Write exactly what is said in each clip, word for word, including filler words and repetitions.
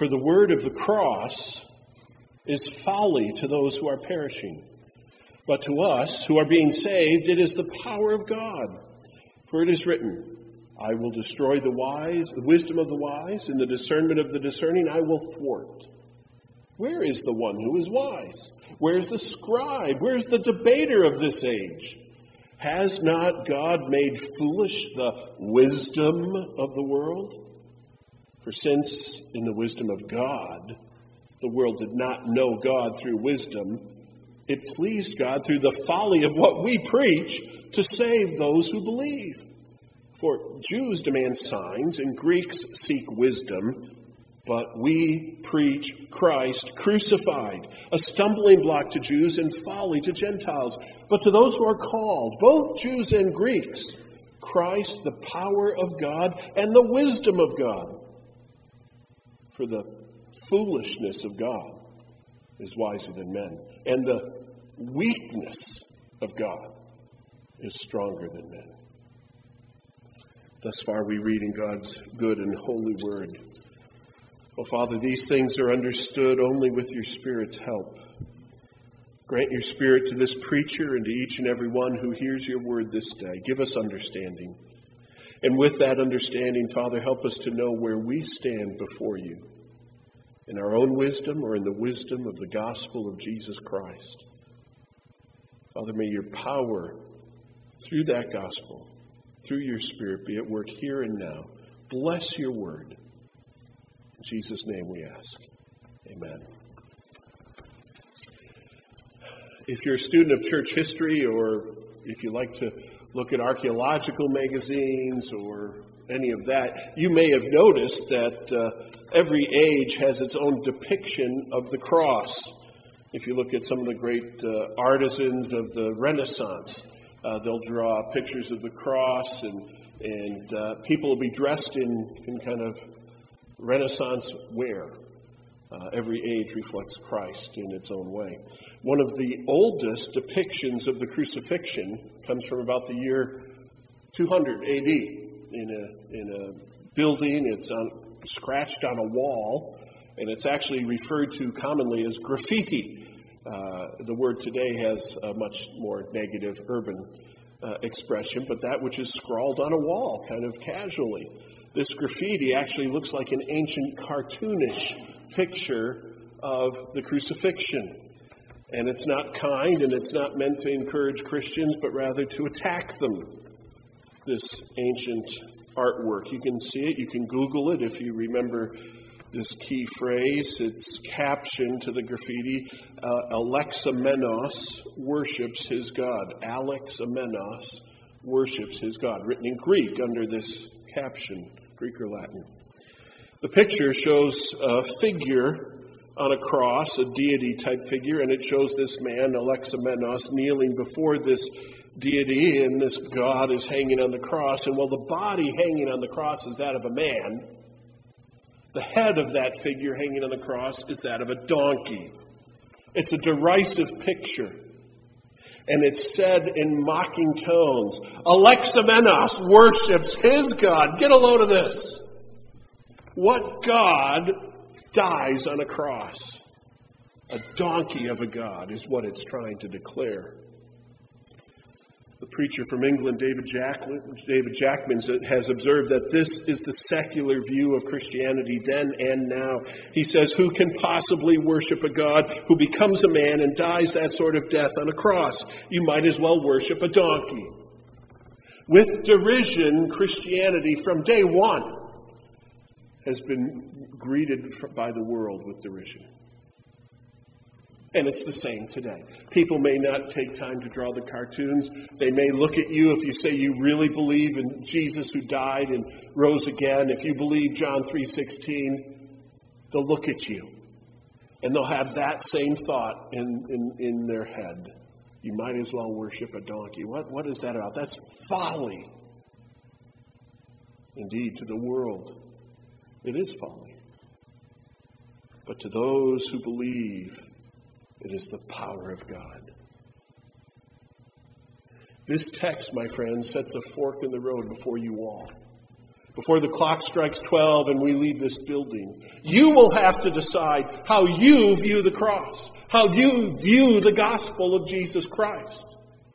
For the word of the cross is folly to those who are perishing. But to us who are being saved, it is the power of God. For it is written, I will destroy the wise, the wisdom of the wise, and the discernment of the discerning I will thwart. Where is the one who is wise? Where's the scribe? Where's the debater of this age? Has not God made foolish the wisdom of the world? For since in the wisdom of God, the world did not know God through wisdom, it pleased God through the folly of what we preach to save those who believe. For Jews demand signs and Greeks seek wisdom, but we preach Christ crucified, a stumbling block to Jews and folly to Gentiles. But to those who are called, both Jews and Greeks, Christ, the power of God and the wisdom of God. For the foolishness of God is wiser than men, and the weakness of God is stronger than men. Thus far we read in God's good and holy word. Oh, Father, these things are understood only with your Spirit's help. Grant your Spirit to this preacher and to each and every one who hears your word this day. Give us understanding. And with that understanding, Father, help us to know where we stand before you, in our own wisdom or in the wisdom of the gospel of Jesus Christ. Father, may your power through that gospel, through your Spirit, be at work here and now. Bless your word. In Jesus' name we ask. Amen. If you're a student of church history, or if you like to look at archaeological magazines or any of that, you may have noticed that uh, every age has its own depiction of the cross. If you look at some of the great uh, artisans of the Renaissance, uh, they'll draw pictures of the cross, and and uh, people will be dressed in, in kind of Renaissance wear. Uh, every age reflects Christ in its own way. One of the oldest depictions of the crucifixion comes from about the year two hundred A D in a in a building. It's on, scratched on a wall, and it's actually referred to commonly as graffiti. Uh, the word today has a much more negative urban uh, expression, but that which is scrawled on a wall kind of casually. This graffiti actually looks like an ancient cartoonish picture of the crucifixion. And it's not kind, and it's not meant to encourage Christians, but rather to attack them, this ancient artwork. You can see it. You can Google it if you remember this key phrase. It's captioned to the graffiti, uh, Alexamenos worships his God. Alexamenos worships his God, written in Greek under this caption, Greek or Latin. The picture shows a figure on a cross, a deity-type figure, and it shows this man, Alexamenos, kneeling before this deity, and this God is hanging on the cross. And while the body hanging on the cross is that of a man, the head of that figure hanging on the cross is that of a donkey. It's a derisive picture. And it's said in mocking tones, Alexamenos worships his God. Get a load of this. What God dies on a cross? A donkey of a God is what it's trying to declare. The preacher from England, David Jackman, David Jackman, has observed that this is the secular view of Christianity then and now. He says, who can possibly worship a God who becomes a man and dies that sort of death on a cross? You might as well worship a donkey. With derision, Christianity from day one has been greeted by the world with derision. And it's the same today. People may not take time to draw the cartoons. They may look at you if you say you really believe in Jesus who died and rose again. If you believe John three sixteen, they'll look at you. And they'll have that same thought in, in, in their head. You might as well worship a donkey. What, what is that about? That's folly. Indeed, to the world, it is folly. But to those who believe, it is the power of God. This text, my friends, sets a fork in the road before you all. before the clock strikes twelve and we leave this building, you will have to decide how you view the cross, how you view the gospel of Jesus Christ.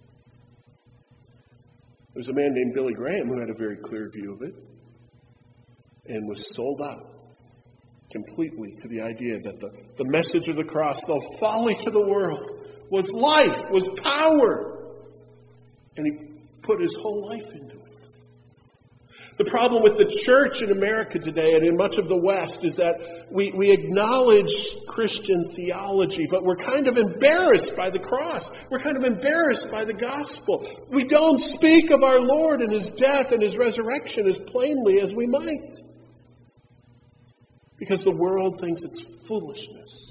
There's a man named Billy Graham who had a very clear view of it and was sold out completely to the idea that the, the message of the cross, though folly to the world, was life, was power. And he put his whole life into it. The problem with the church in America today and in much of the West is that we, we acknowledge Christian theology, but we're kind of embarrassed by the cross. We're kind of embarrassed by the gospel. We don't speak of our Lord and his death and his resurrection as plainly as we might. Because the world thinks it's foolishness.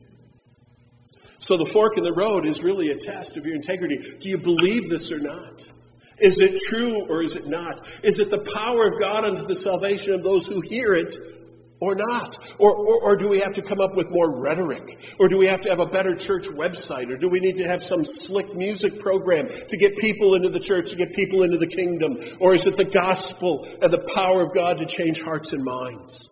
So the fork in the road is really a test of your integrity. Do you believe this or not? Is it true or is it not? Is it the power of God unto the salvation of those who hear it or not? Or, or, or do we have to come up with more rhetoric? Or do we have to have a better church website? Or do we need to have some slick music program to get people into the church, to get people into the kingdom? Or is it the gospel and the power of God to change hearts and minds?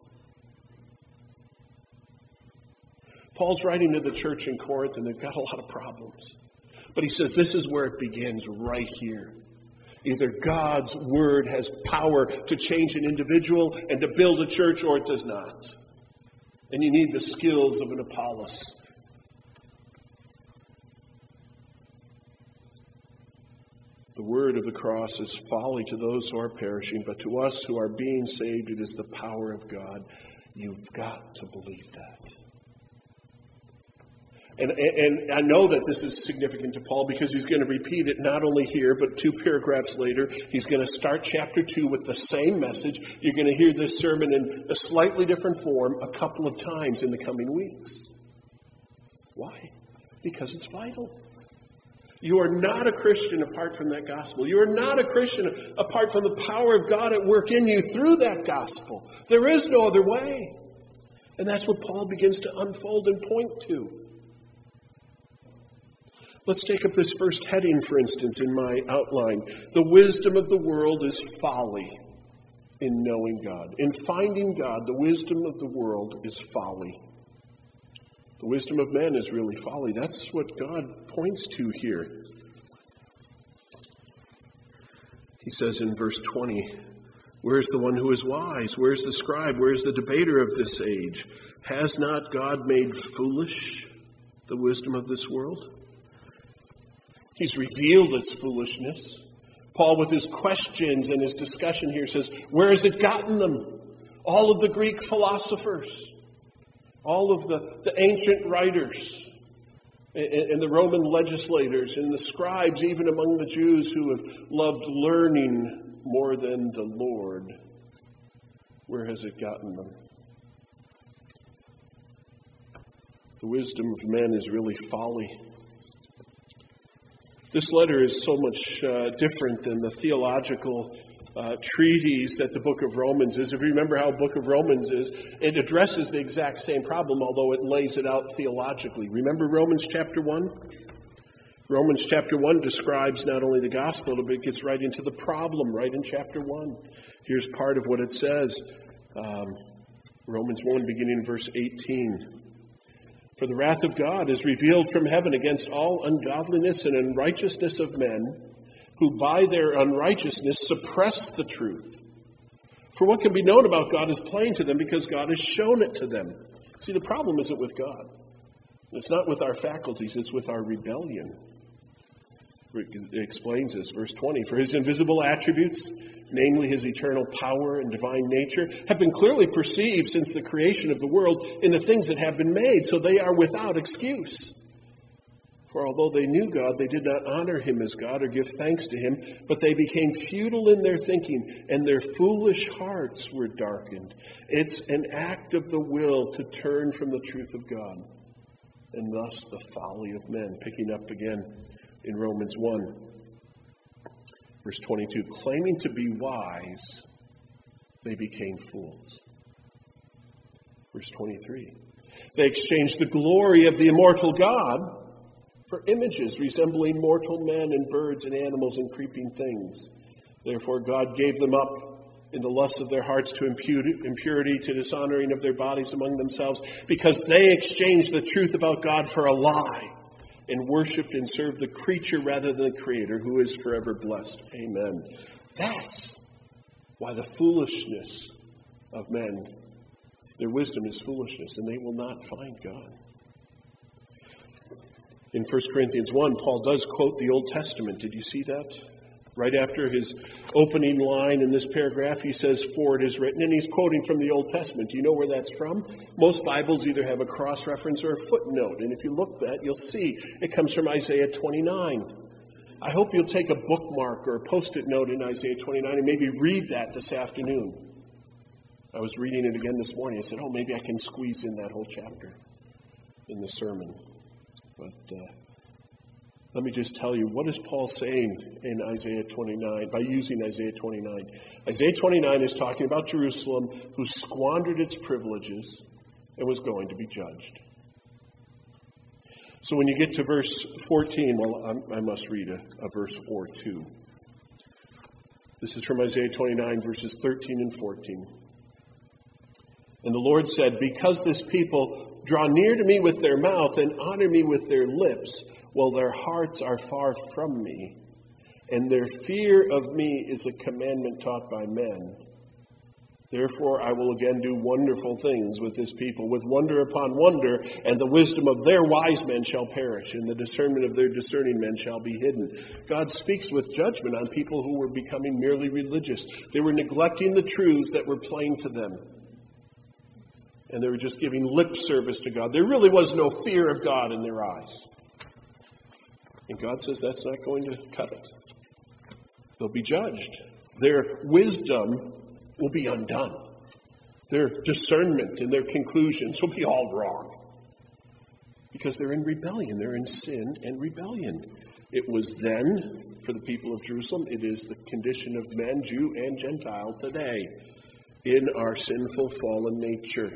Paul's writing to the church in Corinth, and they've got a lot of problems. But he says this is where it begins, right here. Either God's word has power to change an individual and to build a church, or it does not. And you need the skills of an Apollos. The word of the cross is folly to those who are perishing, but to us who are being saved, it is the power of God. You've got to believe that. And, and I know that this is significant to Paul because he's going to repeat it not only here, but two paragraphs later. He's going to start chapter two with the same message. You're going to hear this sermon in a slightly different form a couple of times in the coming weeks. Why? Because it's vital. You are not a Christian apart from that gospel. You are not a Christian apart from the power of God at work in you through that gospel. There is no other way. And that's what Paul begins to unfold and point to. Let's take up this first heading, for instance, in my outline. The wisdom of the world is folly in knowing God. In finding God, the wisdom of the world is folly. The wisdom of men is really folly. That's what God points to here. He says in verse twenty, "Where's the one who is wise? Where's the scribe? Where's the debater of this age? Has not God made foolish the wisdom of this world?" He's revealed its foolishness. Paul, with his questions and his discussion here, says, where has it gotten them? All of the Greek philosophers, all of the, the ancient writers, and, and the Roman legislators, and the scribes, even among the Jews who have loved learning more than the Lord. Where has it gotten them? The wisdom of men is really folly. This letter is so much uh, different than the theological uh, treatise that the book of Romans is. If you remember how the book of Romans is, it addresses the exact same problem, although it lays it out theologically. Remember Romans chapter one? Romans chapter one describes not only the gospel, but it gets right into the problem right in chapter one. Here's part of what it says. Um, Romans one, beginning in verse eighteen. "For the wrath of God is revealed from heaven against all ungodliness and unrighteousness of men, who by their unrighteousness suppress the truth. For what can be known about God is plain to them, because God has shown it to them." See, the problem isn't with God. It's not with our faculties, it's with our rebellion. It explains this, verse twenty. "For his invisible attributes, namely his eternal power and divine nature, have been clearly perceived since the creation of the world in the things that have been made, so they are without excuse. For although they knew God, they did not honor him as God or give thanks to him, but they became futile in their thinking, and their foolish hearts were darkened." It's an act of the will to turn from the truth of God, and thus the folly of men. Picking up again in Romans one. Verse twenty-two, "Claiming to be wise, they became fools." Verse twenty-three, "They exchanged the glory of the immortal God for images resembling mortal men and birds and animals and creeping things. Therefore God gave them up in the lust of their hearts to impurity, to dishonoring of their bodies among themselves, because they exchanged the truth about God for a lie and worshipped and served the creature rather than the Creator, who is forever blessed. Amen. That's why the foolishness of men, their wisdom is foolishness, and they will not find God. In First Corinthians one, Paul does quote the Old Testament. Did you see that? Right after his opening line in this paragraph, he says, "For it is written," and he's quoting from the Old Testament. Do you know where that's from? Most Bibles either have a cross-reference or a footnote, and if you look at that, you'll see it comes from Isaiah twenty-nine. I hope you'll take a bookmark or a post-it note in Isaiah twenty-nine and maybe read that this afternoon. I was reading it again this morning. I said, oh, maybe I can squeeze in that whole chapter in the sermon. But uh, let me just tell you, what is Paul saying in Isaiah twenty-nine, by using Isaiah twenty-nine? Isaiah twenty-nine is talking about Jerusalem, who squandered its privileges and was going to be judged. So when you get to verse fourteen, well, I'm, I must read a, a verse or two. This is from Isaiah twenty-nine, verses thirteen and fourteen. And the Lord said, because this people draw near to me with their mouth and honor me with their lips, while their hearts are far from me, and their fear of me is a commandment taught by men. Therefore I will again do wonderful things with this people, with wonder upon wonder, and the wisdom of their wise men shall perish, and the discernment of their discerning men shall be hidden. God speaks with judgment on people who were becoming merely religious. They were neglecting the truths that were plain to them. And they were just giving lip service to God. There really was no fear of God in their eyes. And God says that's not going to cut it. They'll be judged. Their wisdom will be undone. Their discernment and their conclusions will be all wrong. Because they're in rebellion. They're in sin and rebellion. It was then, for the people of Jerusalem, it is the condition of men, Jew and Gentile, today, in our sinful, fallen nature.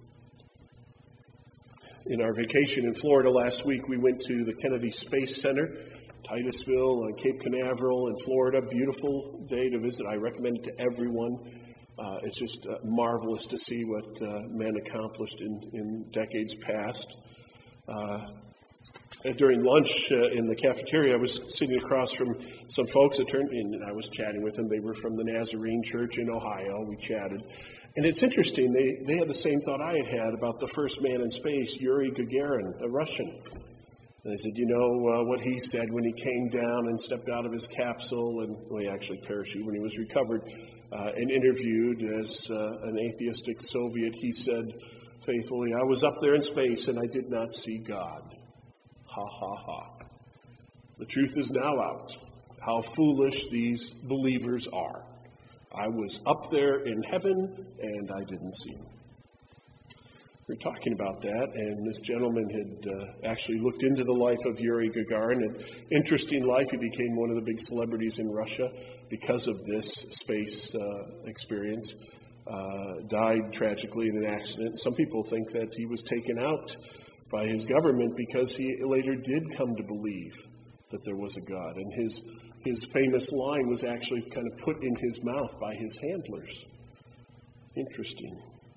In our vacation in Florida last week, we went to the Kennedy Space Center, Titusville, on Cape Canaveral in Florida. Beautiful day to visit. I recommend it to everyone. Uh, it's just uh, marvelous to see what uh, men accomplished in, in decades past. Uh, during lunch uh, in the cafeteria, I was sitting across from some folks that turned in, and I was chatting with them. They were from the Nazarene Church in Ohio. We chatted. And it's interesting, they, they had the same thought I had had about the first man in space, Yuri Gagarin, a Russian. And they said, you know uh, what he said when he came down and stepped out of his capsule, and well, he actually parachuted when he was recovered uh, and interviewed as uh, an atheistic Soviet. He said faithfully, I was up there in space and I did not see God. Ha, ha, ha. The truth is now out. How foolish these believers are. I was up there in heaven, and I didn't see him. We were talking about that, and this gentleman had uh, actually looked into the life of Yuri Gagarin. An interesting life. He became one of the big celebrities in Russia because of this space uh, experience. Uh, died tragically in an accident. Some people think that he was taken out by his government because he later did come to believe that there was a God, and his His famous line was actually kind of put in his mouth by his handlers. Interesting.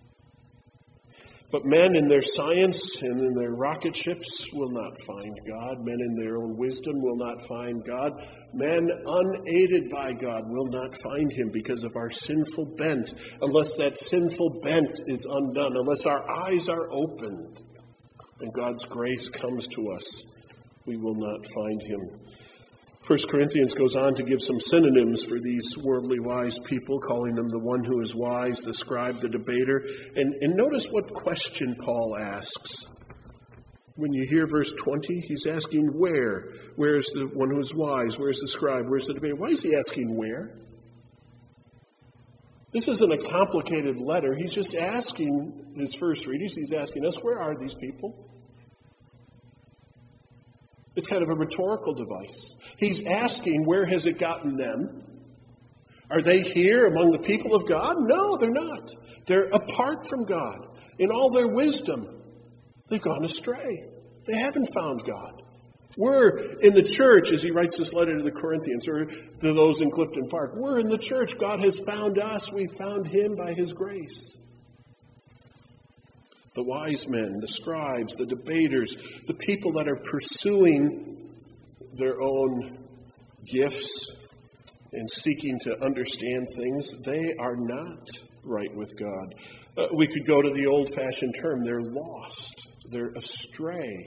But men in their science and in their rocket ships will not find God. Men in their own wisdom will not find God. Men unaided by God will not find him because of our sinful bent. Unless that sinful bent is undone, unless our eyes are opened and God's grace comes to us, we will not find him. First Corinthians goes on to give some synonyms for these worldly wise people, calling them the one who is wise, the scribe, the debater. And, and notice what question Paul asks. When you hear verse twenty, he's asking where. Where is the one who is wise? Where is the scribe? Where is the debater? Why is he asking where? This isn't a complicated letter. He's just asking his first readers, he's asking us, where are these people? It's kind of a rhetorical device. He's asking, where has it gotten them? Are they here among the people of God? No, they're not. They're apart from God. In all their wisdom, they've gone astray. They haven't found God. We're in the church, as he writes this letter to the Corinthians, or to those in Clifton Park. We're in the church. God has found us. We found him by his grace. The wise men, the scribes, the debaters, the people that are pursuing their own gifts and seeking to understand things, they are not right with God. Uh, we could go to the old-fashioned term, they're lost. They're astray.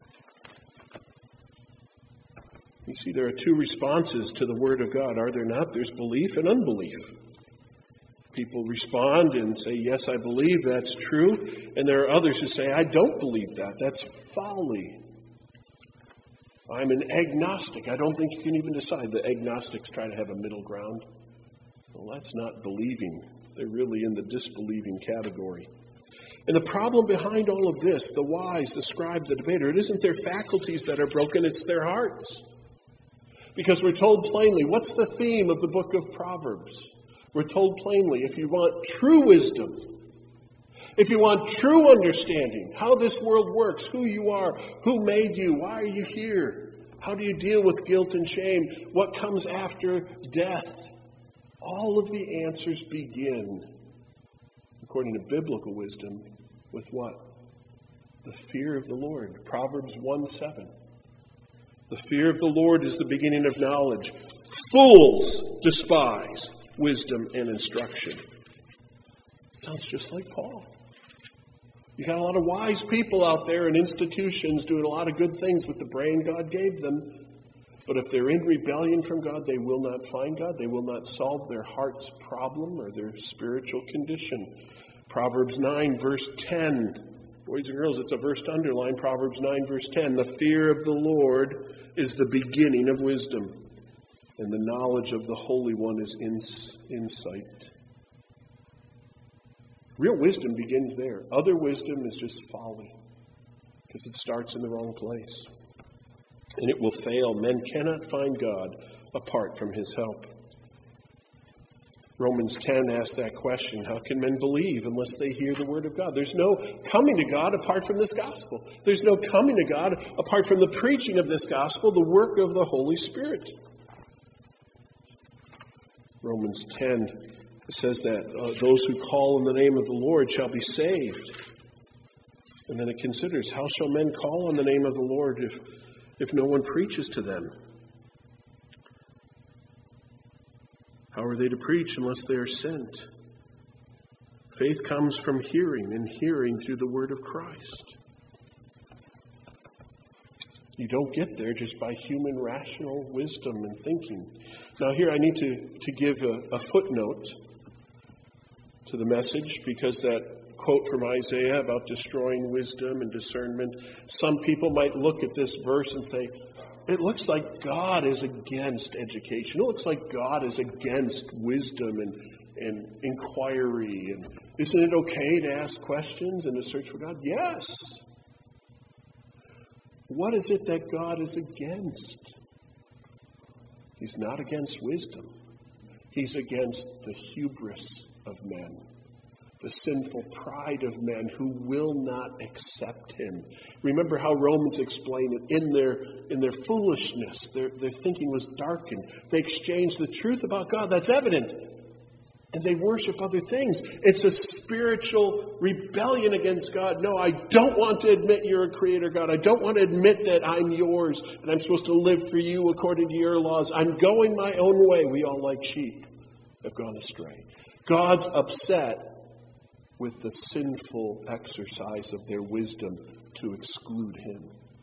You see, there are two responses to the Word of God, are there not? There's belief and unbelief. People respond and say, yes, I believe that's true. And there are others who say, I don't believe that. That's folly. I'm an agnostic. I don't think you can even decide. The agnostics try to have a middle ground. Well, that's not believing. They're really in the disbelieving category. And the problem behind all of this, the wise, the scribe, the debater, it isn't their faculties that are broken, it's their hearts. Because we're told plainly, what's the theme of the book of Proverbs? We're told plainly, if you want true wisdom, if you want true understanding, how this world works, who you are, who made you, why are you here, how do you deal with guilt and shame, what comes after death, all of the answers begin, according to biblical wisdom, with what? The fear of the Lord. Proverbs one seven. The fear of the Lord is the beginning of knowledge. Fools despise wisdom and instruction. Sounds just like Paul. You got a lot of wise people out there in institutions doing a lot of good things with the brain God gave them. But if they're in rebellion from God, they will not find God. They will not solve their heart's problem or their spiritual condition. Proverbs nine, verse ten. Boys and girls, it's a verse to underline. Proverbs nine, verse ten. The fear of the Lord is the beginning of wisdom, and the knowledge of the Holy One is ins- insight. Real wisdom begins there. Other wisdom is just folly, because it starts in the wrong place. And it will fail. Men cannot find God apart from his help. Romans ten asks that question, how can men believe unless they hear the word of God? There's no coming to God apart from this gospel. There's no coming to God apart from the preaching of this gospel, the work of the Holy Spirit. Romans ten says that uh, those who call in the name of the Lord shall be saved. And then it considers, how shall men call on the name of the Lord if, if no one preaches to them? How are they to preach unless they are sent? Faith comes from hearing, and hearing through the word of Christ. You don't get there just by human rational wisdom and thinking. Now here I need to, to give a, a footnote to the message, because that quote from Isaiah about destroying wisdom and discernment, some people might look at this verse and say, it looks like God is against education. It looks like God is against wisdom and, and inquiry. And isn't it okay to ask questions and to search for God? Yes. What is it that God is against? He's not against wisdom. He's against the hubris of men, the sinful pride of men who will not accept him. Remember how Romans explain it. In their in their foolishness, their, their thinking was darkened. They exchanged the truth about God. That's evident. And they worship other things. It's a spiritual rebellion against God. No, I don't want to admit you're a creator, God. I don't want to admit that I'm yours and I'm supposed to live for you according to your laws. I'm going my own way. We all, like sheep, have gone astray. God's upset with the sinful exercise of their wisdom to exclude him.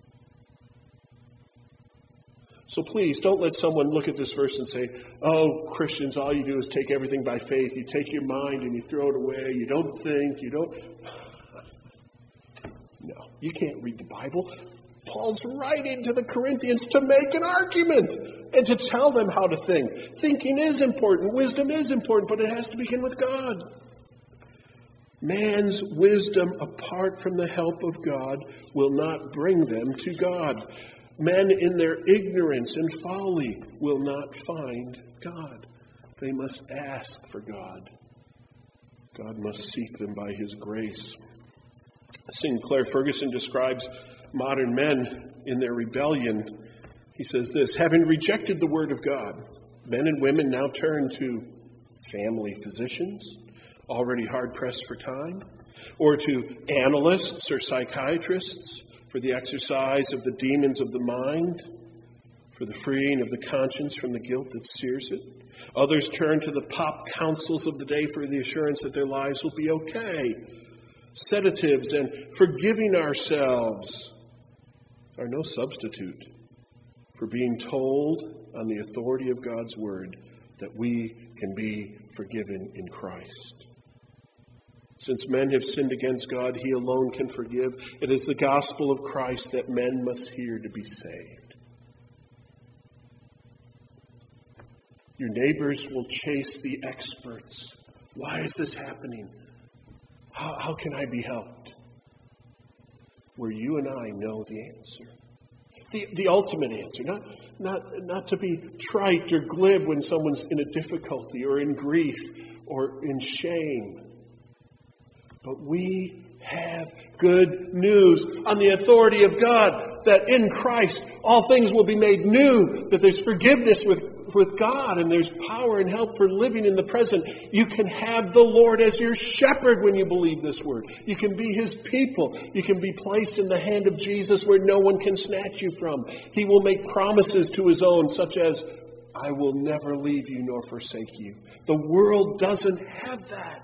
So please, don't let someone look at this verse and say, oh, Christians, all you do is take everything by faith. You take your mind and you throw it away. You don't think. You don't... No, you can't read the Bible. Paul's writing to the Corinthians to make an argument and to tell them how to think. Thinking is important. Wisdom is important, but it has to begin with God. Man's wisdom apart from the help of God will not bring them to God. Men in their ignorance and folly will not find God. They must ask for God. God must seek them by his grace. Sinclair Ferguson describes modern men in their rebellion. He says this: having rejected the word of God, men and women now turn to family physicians, already hard-pressed for time, or to analysts or psychiatrists for the exercise of the demons of the mind, for the freeing of the conscience from the guilt that sears it. Others turn to the pop counsels of the day for the assurance that their lives will be okay. Sedatives and forgiving ourselves are no substitute for being told on the authority of God's word that we can be forgiven in Christ. Since men have sinned against God, he alone can forgive. It is the gospel of Christ that men must hear to be saved. Your neighbors will chase the experts. Why is this happening? How, how can I be helped? Where you and I know the answer. The, the ultimate answer. Not, not, not to be trite or glib when someone's in a difficulty or in grief or in shame. But we have good news on the authority of God that in Christ all things will be made new, that there's forgiveness with, with God and there's power and help for living in the present. You can have the Lord as your shepherd when you believe this word. You can be his people. You can be placed in the hand of Jesus where no one can snatch you from. He will make promises to his own such as, I will never leave you nor forsake you. The world doesn't have that.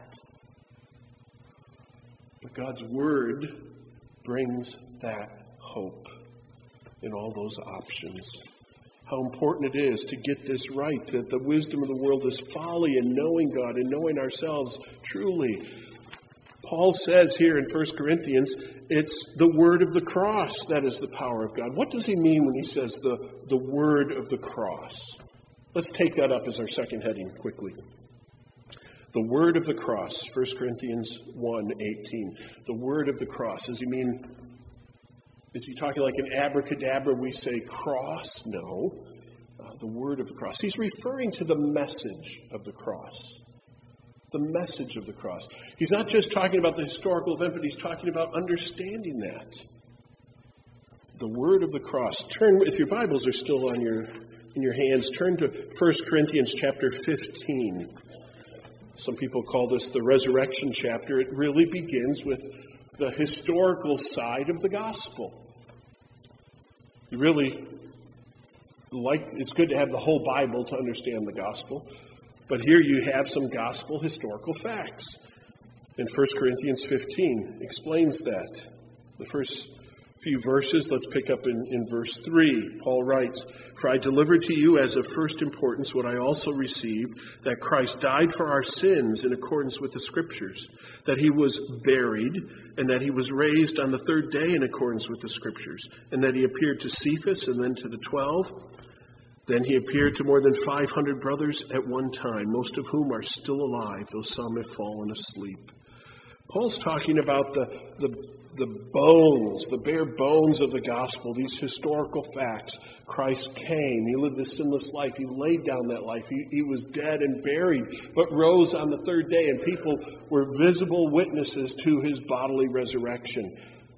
But God's word brings that hope in all those options. How important it is to get this right, that the wisdom of the world is folly in knowing God and knowing ourselves truly. Paul says here in First Corinthians, it's the word of the cross that is the power of God. What does he mean when he says the, the word of the cross? Let's take that up as our second heading quickly. The word of the cross, First Corinthians one eighteen. The word of the cross. Does he mean, is he talking like an abracadabra, we say cross? No. Uh, the word of the cross. He's referring to the message of the cross. The message of the cross. He's not just talking about the historical event, but he's talking about understanding that. The word of the cross. Turn, if your Bibles are still on your in your hands, turn to First Corinthians chapter fifteen. Some people call this the resurrection chapter. It really begins with the historical side of the gospel. You really like, it's good to have the whole Bible to understand the gospel. But here you have some gospel historical facts. And First Corinthians fifteen explains that. The first few verses, let's pick up in, in verse three. Paul writes, For I delivered to you as of first importance what I also received, that Christ died for our sins in accordance with the Scriptures, that he was buried, and that he was raised on the third day in accordance with the Scriptures, and that he appeared to Cephas and then to the twelve. Then he appeared to more than five hundred brothers at one time, most of whom are still alive, though some have fallen asleep. Paul's talking about the, the, the bones, the bare bones of the gospel, these historical facts. Christ came. He lived a sinless life. He laid down that life. He, he was dead and buried, but rose on the third day, and people were visible witnesses to his bodily resurrection.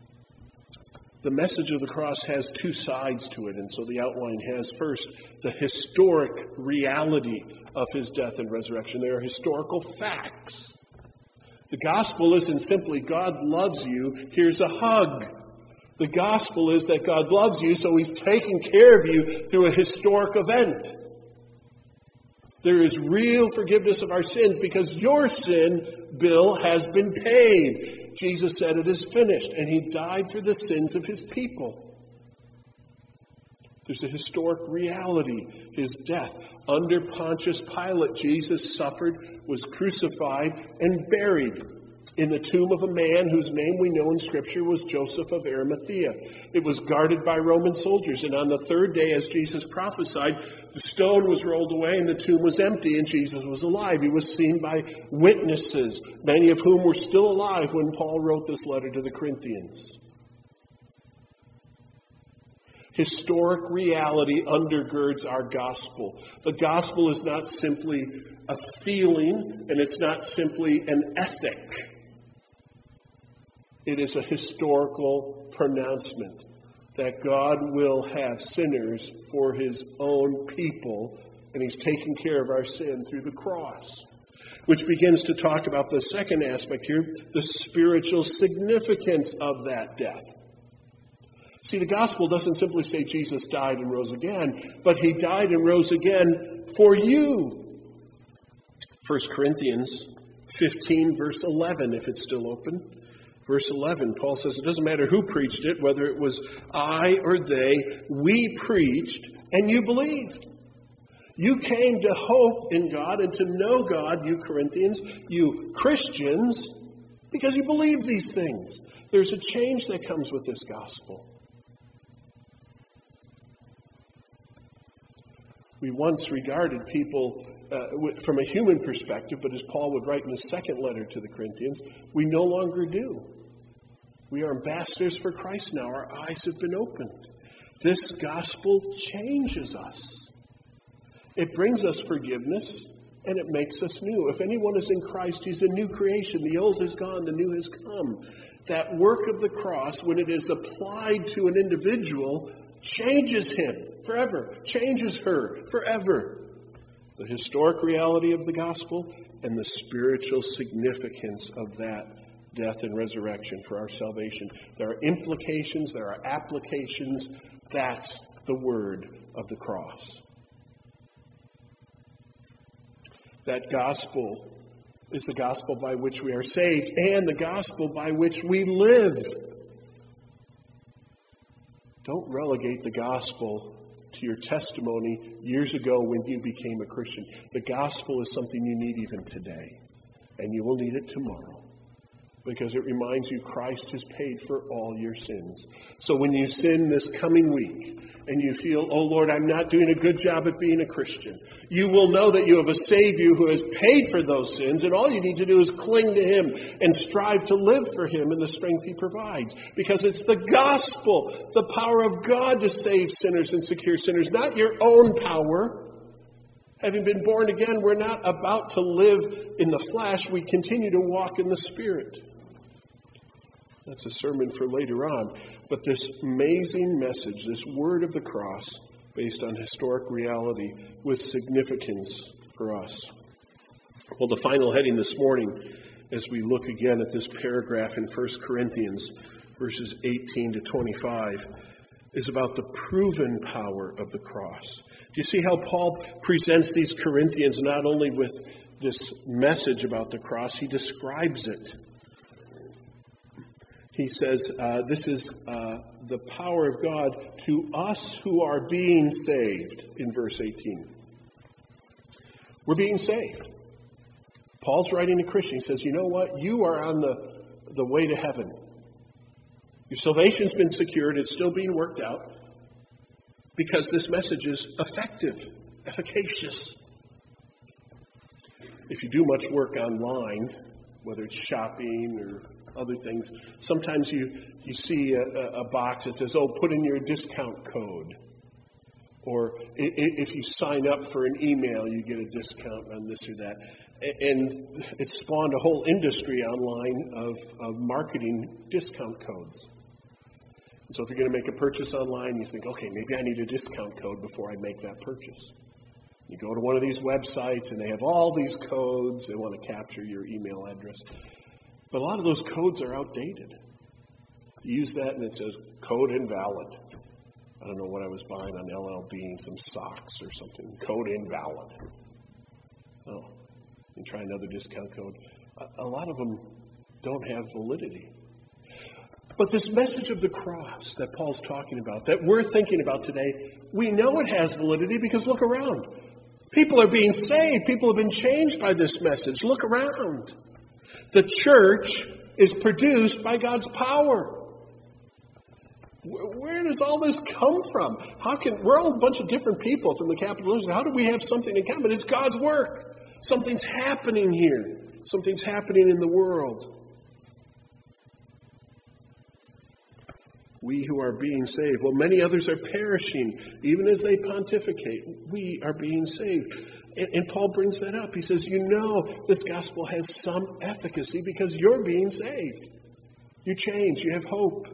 The message of the cross has two sides to it, and so the outline has first the historic reality of his death and resurrection. There are historical facts. The gospel isn't simply God loves you, here's a hug. The gospel is that God loves you, so he's taking care of you through a historic event. There is real forgiveness of our sins because your sin bill has been paid. Jesus said it is finished, and he died for the sins of his people. There's a historic reality, his death. Under Pontius Pilate, Jesus suffered, was crucified, and buried in the tomb of a man whose name we know in Scripture was Joseph of Arimathea. It was guarded by Roman soldiers, and on the third day, as Jesus prophesied, the stone was rolled away and the tomb was empty, and Jesus was alive. He was seen by witnesses, many of whom were still alive when Paul wrote this letter to the Corinthians. Historic reality undergirds our gospel. The gospel is not simply a feeling, and it's not simply an ethic. It is a historical pronouncement that God will have sinners for his own people, and he's taking care of our sin through the cross. Which begins to talk about the second aspect here, the spiritual significance of that death. See, the gospel doesn't simply say Jesus died and rose again, but he died and rose again for you. First Corinthians fifteen, verse eleven, if it's still open. Verse eleven, Paul says, it doesn't matter who preached it, whether it was I or they, we preached and you believed. You came to hope in God and to know God, you Corinthians, you Christians, because you believe these things. There's a change that comes with this gospel. We once regarded people uh, from a human perspective, but as Paul would write in his second letter to the Corinthians, we no longer do. We are ambassadors for Christ now. Our eyes have been opened. This gospel changes us. It brings us forgiveness, and it makes us new. If anyone is in Christ, he's a new creation. The old is gone, the new has come. That work of the cross, when it is applied to an individual, changes him forever, changes her forever. The historic reality of the gospel and the spiritual significance of that death and resurrection for our salvation. There are implications, there are applications. That's the word of the cross. That gospel is the gospel by which we are saved and the gospel by which we live. Don't relegate the gospel to your testimony years ago when you became a Christian. The gospel is something you need even today, and you will need it tomorrow, because it reminds you Christ has paid for all your sins. So when you sin this coming week and you feel, oh Lord, I'm not doing a good job at being a Christian, you will know that you have a Savior who has paid for those sins, and all you need to do is cling to him and strive to live for him in the strength he provides. Because it's the gospel, the power of God to save sinners and secure sinners, not your own power. Having been born again, we're not about to live in the flesh. We continue to walk in the Spirit. That's a sermon for later on. But this amazing message, this word of the cross, based on historic reality with significance for us. Well, the final heading this morning, as we look again at this paragraph in First Corinthians, verses eighteen to twenty-five, is about the proven power of the cross. Do you see how Paul presents these Corinthians not only with this message about the cross, he describes it. He says, uh, this is uh, the power of God to us who are being saved, in verse eighteen. We're being saved. Paul's writing to Christians. He says, you know what? You are on the, the way to heaven. Your salvation's been secured. It's still being worked out because this message is effective, efficacious. If you do much work online, whether it's shopping or other things, sometimes you, you see a, a box that says, oh, put in your discount code. Or if you sign up for an email, you get a discount on this or that. And it's spawned a whole industry online of, of marketing discount codes. And so if you're going to make a purchase online, you think, okay, maybe I need a discount code before I make that purchase. You go to one of these websites and they have all these codes. They want to capture your email address. But a lot of those codes are outdated. You use that and it says, code invalid. I don't know what I was buying on L L Bean, some socks or something. Code invalid. Oh, and try another discount code. A, a lot of them don't have validity. But this message of the cross that Paul's talking about, that we're thinking about today, we know it has validity because look around. People are being saved. People have been changed by this message. Look around. The church is produced by God's power. Where does all this come from? How can we're all a bunch of different people from the capital? How do we have something in common? It's God's work. Something's happening here. Something's happening in the world. We who are being saved. Well, many others are perishing, even as they pontificate. We are being saved. And, and Paul brings that up. He says, you know, this gospel has some efficacy because you're being saved. You change. You have hope.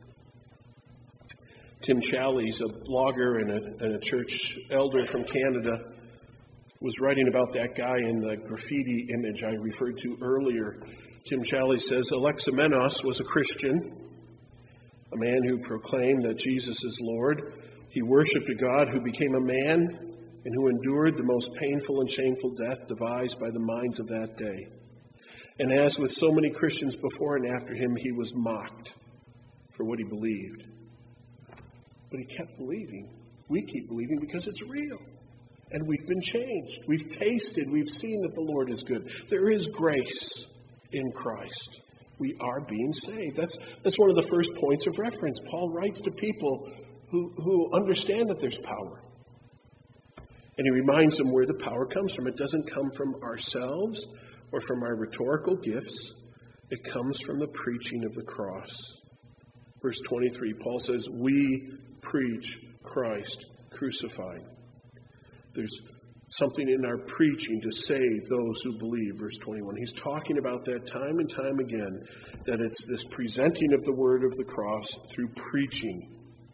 Tim Challies, a blogger and a, and a church elder from Canada, was writing about that guy in the graffiti image I referred to earlier. Tim Challies says, Alexamenos was a Christian, a man who proclaimed that Jesus is Lord. He worshipped a God who became a man and who endured the most painful and shameful death devised by the minds of that day. And as with so many Christians before and after him, he was mocked for what he believed. But he kept believing. We keep believing because it's real. And we've been changed. We've tasted. We've seen that the Lord is good. There is grace in Christ. We are being saved. That's, that's one of the first points of reference. Paul writes to people who, who understand that there's power. And he reminds them where the power comes from. It doesn't come from ourselves or from our rhetorical gifts. It comes from the preaching of the cross. Verse twenty-three, Paul says, we preach Christ crucified. There's something in our preaching to save those who believe. Verse twenty-one, he's talking about that time and time again, that it's this presenting of the word of the cross through preaching.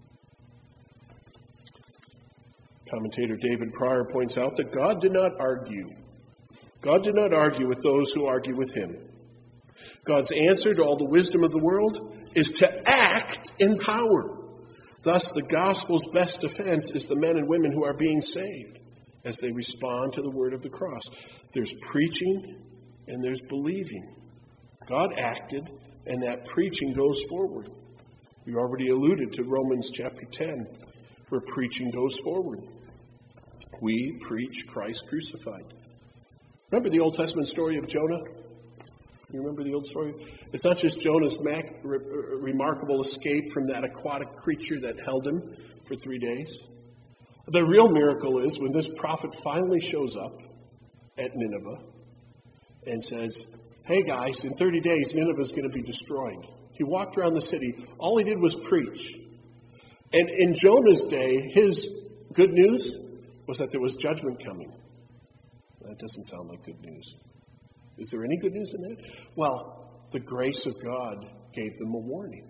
Commentator David Pryor points out that God did not argue. God did not argue with those who argue with him. God's answer to all the wisdom of the world is to act in power. Thus, the gospel's best defense is the men and women who are being saved as they respond to the word of the cross. There's preaching and there's believing. God acted, and that preaching goes forward. We already alluded to Romans chapter ten, where preaching goes forward. We preach Christ crucified. Remember the Old Testament story of Jonah? You remember the old story? It's not just Jonah's mac- re- remarkable escape from that aquatic creature that held him for three days. The real miracle is when this prophet finally shows up at Nineveh and says, hey guys, in thirty days, Nineveh is going to be destroyed. He walked around the city. All he did was preach. And in Jonah's day, his good news was that there was judgment coming. That doesn't sound like good news. Is there any good news in that? Well, the grace of God gave them a warning.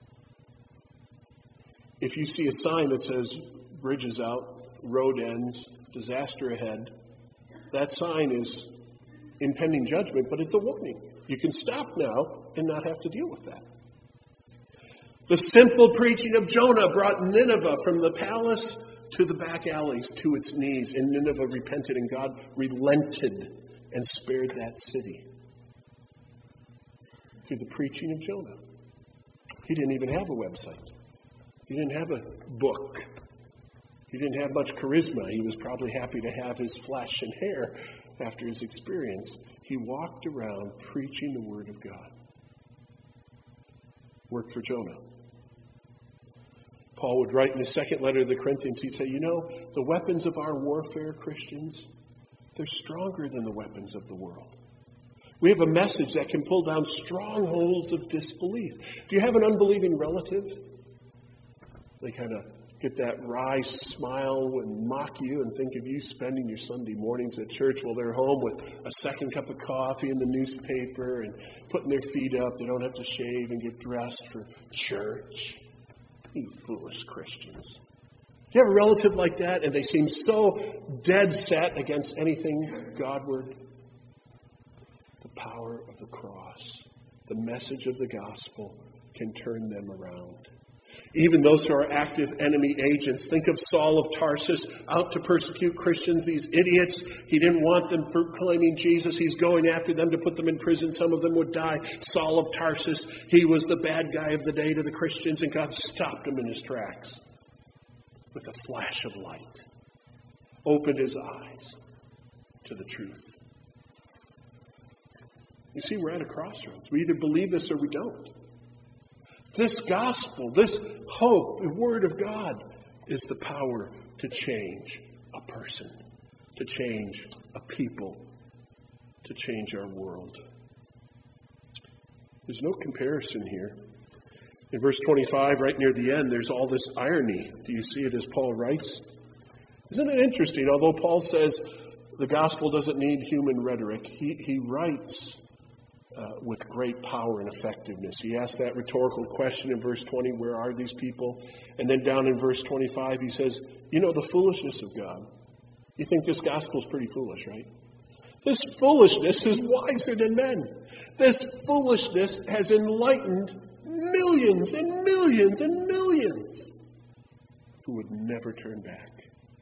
If you see a sign that says, bridges out, road ends, disaster ahead, that sign is impending judgment, but it's a warning. You can stop now and not have to deal with that. The simple preaching of Jonah brought Nineveh from the palace to the back alleys, to its knees. And Nineveh repented, and God relented and spared that city through the preaching of Jonah. He didn't even have a website. He didn't have a book. He didn't have much charisma. He was probably happy to have his flesh and hair after his experience. He walked around preaching the word of God. Worked for Jonah. Paul would write in his second letter to the Corinthians, he'd say, you know, the weapons of our warfare, Christians, they're stronger than the weapons of the world. We have a message that can pull down strongholds of disbelief. Do you have an unbelieving relative? They kind of get that wry smile and mock you and think of you spending your Sunday mornings at church while they're home with a second cup of coffee and the newspaper and putting their feet up. They don't have to shave and get dressed for church. You foolish Christians. Do you have a relative like that and they seem so dead set against anything Godward? The power of the cross, the message of the gospel can turn them around. Even those who are active enemy agents. Think of Saul of Tarsus out to persecute Christians, these idiots. He didn't want them proclaiming Jesus. He's going after them to put them in prison. Some of them would die. Saul of Tarsus, he was the bad guy of the day to the Christians, and God stopped him in his tracks with a flash of light. Opened his eyes to the truth. You see, we're at a crossroads. We either believe this or we don't. This gospel, this hope, the word of God is the power to change a person, to change a people, to change our world. There's no comparison here. In verse twenty-five, right near the end, there's all this irony. Do you see it as Paul writes? Isn't it interesting? Although Paul says the gospel doesn't need human rhetoric, he, he writes uh, with great power and effectiveness. He asked that rhetorical question in verse twenty, where are these people? And then down in verse twenty-five, he says, you know, the foolishness of God. You think this gospel is pretty foolish, right? This foolishness is wiser than men. This foolishness has enlightened millions and millions and millions who would never turn back.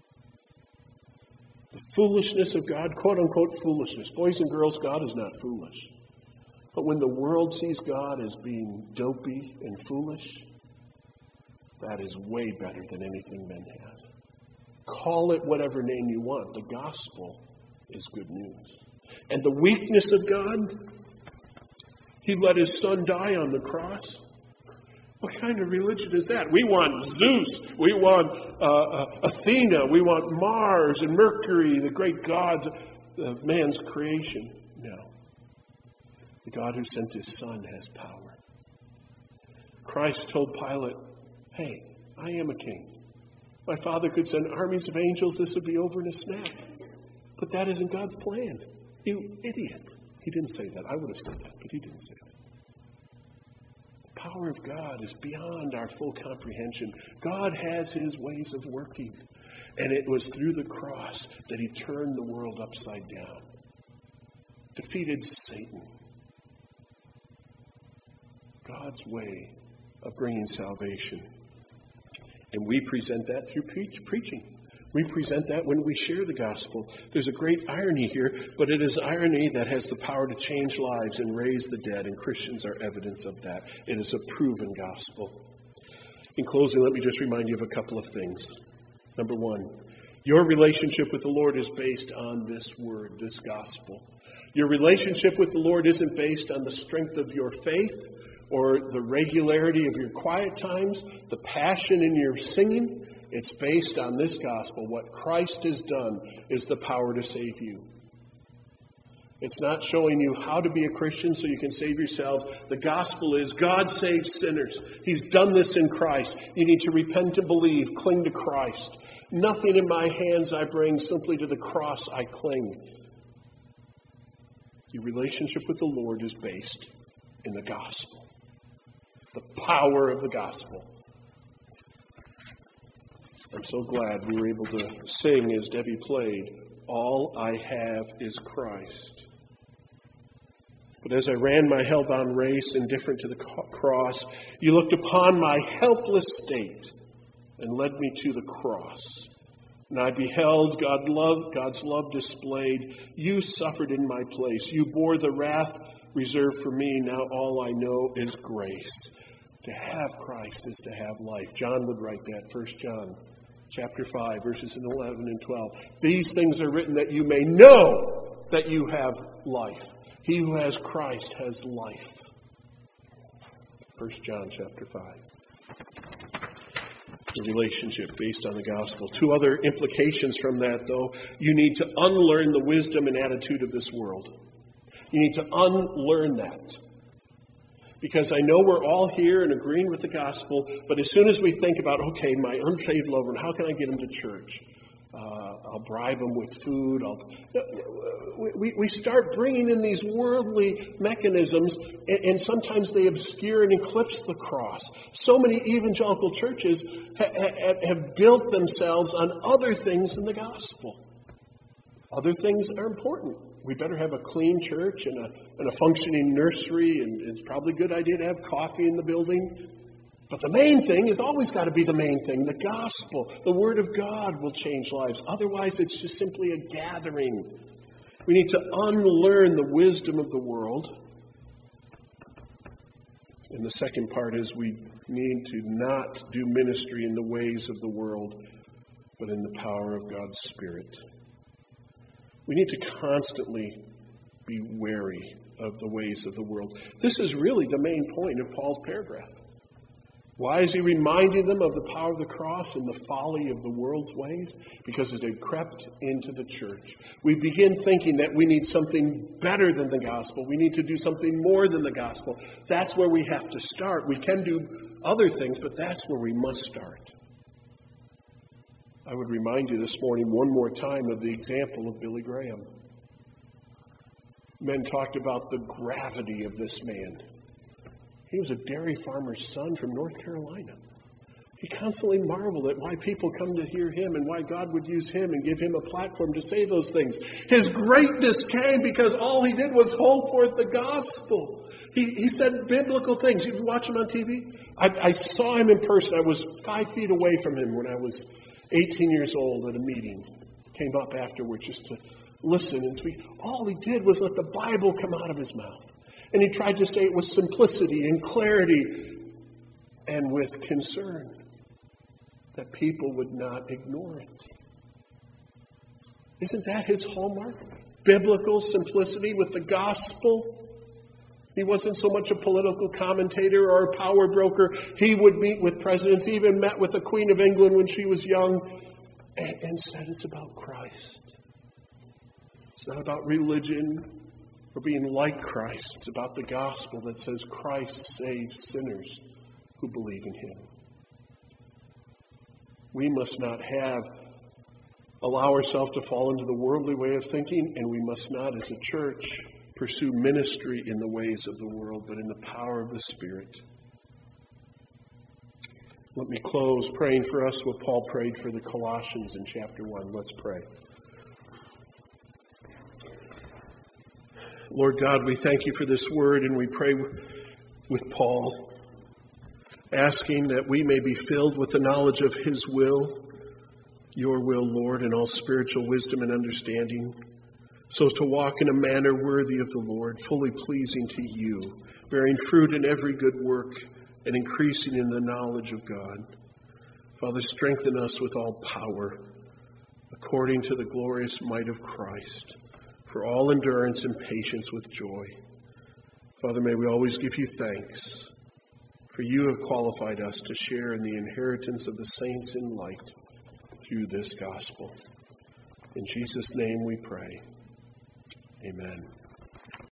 The foolishness of God, quote unquote foolishness. Boys and girls, God is not foolish. But when the world sees God as being dopey and foolish, that is way better than anything men have. Call it whatever name you want. The gospel is good news. And the weakness of God, he let his son die on the cross. What kind of religion is that? We want Zeus. We want uh, uh, Athena. We want Mars and Mercury, the great gods of man's creation. No. The God who sent his son has power. Christ told Pilate, hey, I am a king. My Father could send armies of angels. This would be over in a snap. But that isn't God's plan. You idiot. He didn't say that. I would have said that, but he didn't say that. The power of God is beyond our full comprehension. God has his ways of working. And it was through the cross that he turned the world upside down. Defeated Satan. God's way of bringing salvation. And we present that through preach, preaching. We present that when we share the gospel. There's a great irony here, but it is irony that has the power to change lives and raise the dead, and Christians are evidence of that. It is a proven gospel. In closing, let me just remind you of a couple of things. Number one, your relationship with the Lord is based on this word, this gospel. Your relationship with the Lord isn't based on the strength of your faith or the regularity of your quiet times, the passion in your singing. It's based on this gospel. What Christ has done is the power to save you. It's not showing you how to be a Christian so you can save yourselves. The gospel is God saves sinners. He's done this in Christ. You need to repent and believe. Cling to Christ. Nothing in my hands I bring, simply to the cross I cling. Your relationship with the Lord is based in the gospel. The power of the gospel. I'm so glad we were able to sing as Debbie played, All I Have is Christ. But as I ran my hell-bound race, indifferent to the cross, you looked upon my helpless state and led me to the cross. And I beheld God love, God's love displayed. You suffered in my place. You bore the wrath reserved for me. Now all I know is grace. To have Christ is to have life. John would write that, First John chapter five, verses eleven and twelve. These things are written that you may know that you have life. He who has Christ has life. First John chapter five. The relationship based on the gospel. Two other implications from that, though. You need to unlearn the wisdom and attitude of this world. You need to unlearn that. Because I know we're all here and agreeing with the gospel, but as soon as we think about, okay, my unsaved loved one, how can I get him to church? Uh, I'll bribe him with food. I'll, we, we start bringing in these worldly mechanisms, and, and sometimes they obscure and eclipse the cross. So many evangelical churches ha, ha, have built themselves on other things than the gospel. Other things are important. We better have a clean church and a, and a functioning nursery, and it's probably a good idea to have coffee in the building. But the main thing has always got to be the main thing. The gospel, the word of God will change lives. Otherwise, it's just simply a gathering. We need to unlearn the wisdom of the world. And the second part is we need to not do ministry in the ways of the world, but in the power of God's Spirit. We need to constantly be wary of the ways of the world. This is really the main point of Paul's paragraph. Why is he reminding them of the power of the cross and the folly of the world's ways? Because it had crept into the church. We begin thinking that we need something better than the gospel. We need to do something more than the gospel. That's where we have to start. We can do other things, but that's where we must start. I would remind you this morning one more time of the example of Billy Graham. Men talked about the gravity of this man. He was a dairy farmer's son from North Carolina. He constantly marveled at why people come to hear him and why God would use him and give him a platform to say those things. His greatness came because all he did was hold forth the gospel. He, he said biblical things. You watch him on T V? I, I saw him in person. I was five feet away from him when I was eighteen years old at a meeting. Came up afterwards just to listen and speak. All he did was let the Bible come out of his mouth. And he tried to say it with simplicity and clarity and with concern that people would not ignore it. Isn't that his hallmark? Biblical simplicity with the gospel. He wasn't so much a political commentator or a power broker. He would meet with presidents, he even met with the Queen of England when she was young, and, and said it's about Christ. It's not about religion or being like Christ. It's about the gospel that says Christ saves sinners who believe in him. We must not have, allow ourselves to fall into the worldly way of thinking, and we must not, as a church, pursue ministry in the ways of the world, but in the power of the Spirit. Let me close praying for us what Paul prayed for the Colossians in chapter one. Let's pray. Lord God, we thank you for this word, and we pray with Paul, asking that we may be filled with the knowledge of his will, your will, Lord, in all spiritual wisdom and understanding, so as to walk in a manner worthy of the Lord, fully pleasing to you, bearing fruit in every good work and increasing in the knowledge of God. Father, strengthen us with all power, according to the glorious might of Christ, for all endurance and patience with joy. Father, may we always give you thanks, for you have qualified us to share in the inheritance of the saints in light through this gospel. In Jesus' name we pray. Amen.